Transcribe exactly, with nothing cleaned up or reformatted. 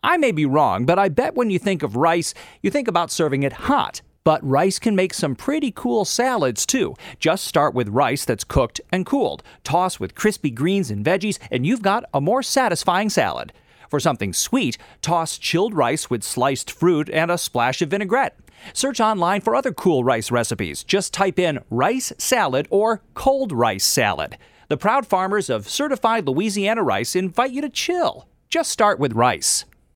I may be wrong, but I bet when you think of rice, you think about serving it hot. But rice can make some pretty cool salads, too. Just start with rice that's cooked and cooled. Toss with crispy greens and veggies, and you've got a more satisfying salad. For something sweet, toss chilled rice with sliced fruit and a splash of vinaigrette. Search online for other cool rice recipes. Just type in rice salad or cold rice salad. The proud farmers of certified Louisiana rice invite you to chill. Just start with rice.